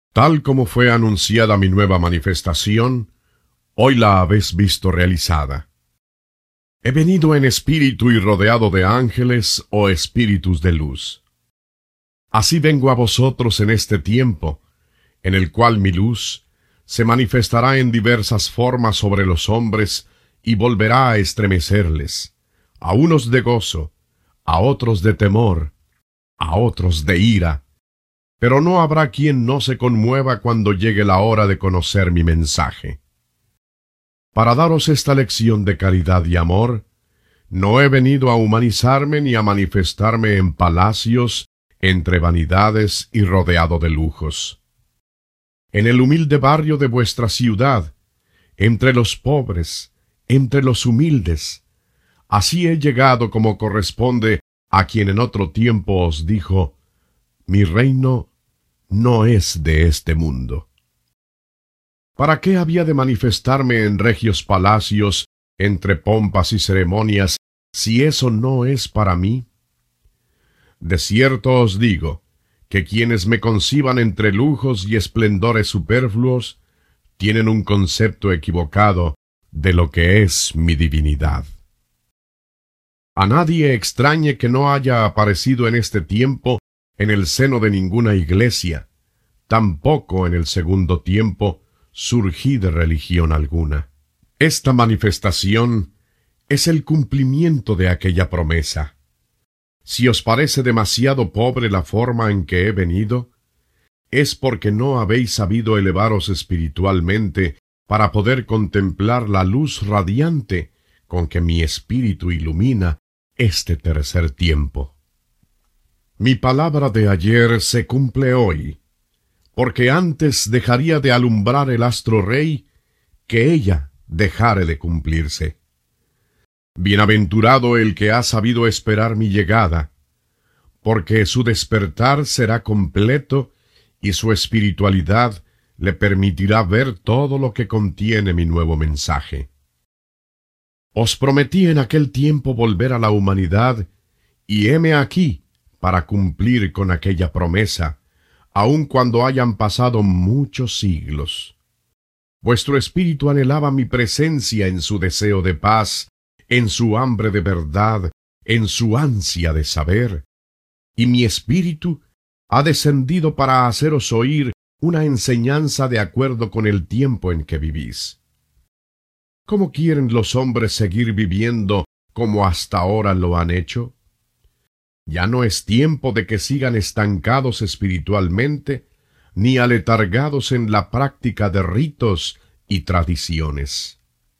Tal como fue anunciada mi nueva manifestación, hoy la habéis visto realizada. He venido en espíritu y rodeado de ángeles o espíritus de luz. Así vengo a vosotros en este tiempo, en el cual mi luz se manifestará en diversas formas sobre los hombres y volverá a estremecerles, a unos de gozo, a otros de temor, a otros de ira. Pero no habrá quien no se conmueva cuando llegue la hora de conocer mi mensaje. Para daros esta lección de caridad y amor, no he venido a humanizarme ni a manifestarme en palacios, entre vanidades y rodeado de lujos. En el humilde barrio de vuestra ciudad, entre los pobres, entre los humildes, así he llegado como corresponde a quien en otro tiempo os dijo: mi reino no es de este mundo. ¿Para qué había de manifestarme en regios palacios, entre pompas y ceremonias, si eso no es para mí? De cierto os digo, que quienes me conciban entre lujos y esplendores superfluos, tienen un concepto equivocado de lo que es mi divinidad. A nadie extrañe que no haya aparecido en este tiempo en el seno de ninguna iglesia, tampoco en el segundo tiempo surgí de religión alguna. Esta manifestación es el cumplimiento de aquella promesa. Si os parece demasiado pobre la forma en que he venido, es porque no habéis sabido elevaros espiritualmente para poder contemplar la luz radiante con que mi espíritu ilumina este tercer tiempo. Mi palabra de ayer se cumple hoy, porque antes dejaría de alumbrar el astro rey que ella dejare de cumplirse. Bienaventurado el que ha sabido esperar mi llegada, porque su despertar será completo y su espiritualidad le permitirá ver todo lo que contiene mi nuevo mensaje. Os prometí en aquel tiempo volver a la humanidad, y heme aquí para cumplir con aquella promesa, aun cuando hayan pasado muchos siglos. Vuestro espíritu anhelaba mi presencia en su deseo de paz, en su hambre de verdad, en su ansia de saber, y mi espíritu ha descendido para haceros oír una enseñanza de acuerdo con el tiempo en que vivís. ¿Cómo quieren los hombres seguir viviendo como hasta ahora lo han hecho? Ya no es tiempo de que sigan estancados espiritualmente, ni aletargados en la práctica de ritos y tradiciones.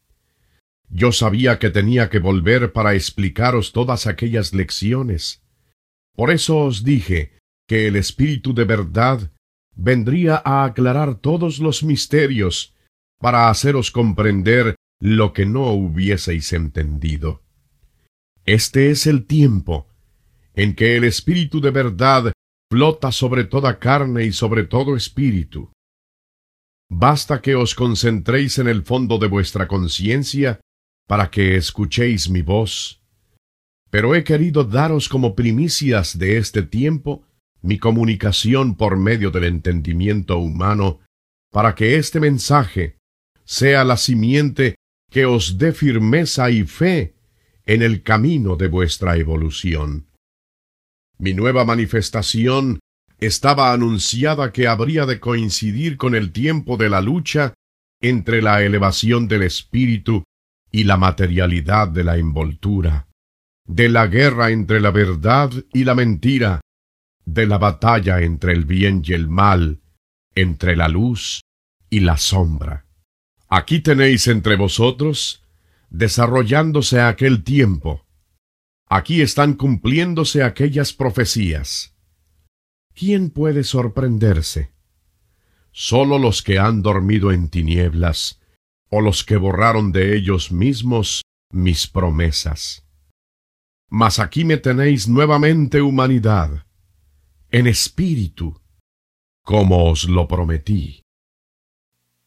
Yo sabía que tenía que volver para explicaros todas aquellas lecciones. Por eso os dije que el Espíritu de verdad vendría a aclarar todos los misterios, para haceros comprender lo que no hubieseis entendido. Este es el tiempo en que el Espíritu de verdad flota sobre toda carne y sobre todo espíritu. Basta que os concentréis en el fondo de vuestra conciencia para que escuchéis mi voz. Pero he querido daros como primicias de este tiempo mi comunicación por medio del entendimiento humano, para que este mensaje sea la simiente que os dé firmeza y fe en el camino de vuestra evolución. Mi nueva manifestación estaba anunciada que habría de coincidir con el tiempo de la lucha entre la elevación del espíritu y la materialidad de la envoltura, de la guerra entre la verdad y la mentira, de la batalla entre el bien y el mal, entre la luz y la sombra. Aquí tenéis entre vosotros desarrollándose aquel tiempo. Aquí están cumpliéndose aquellas profecías. ¿Quién puede sorprenderse? Sólo los que han dormido en tinieblas, o los que borraron de ellos mismos mis promesas. Mas aquí me tenéis nuevamente, humanidad, en espíritu, como os lo prometí.